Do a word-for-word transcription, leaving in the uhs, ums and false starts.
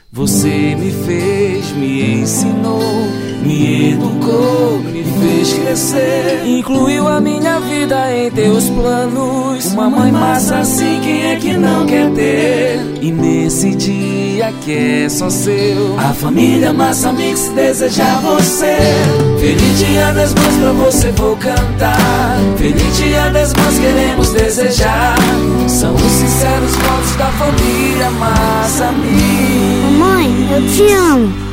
Você me fez, me ensinou, me educou, me fez crescer. Incluiu a minha vida em teus planos. Uma mãe massa assim, quem é que não quer ter? E nesse dia que é só seu, a família Massa Mix deseja você. Feliz Dia das Mães pra você vou cantar. Feliz Dia das Mães queremos desejar. São os sinceros votos da família Massa Mix. Mamãe, eu te amo.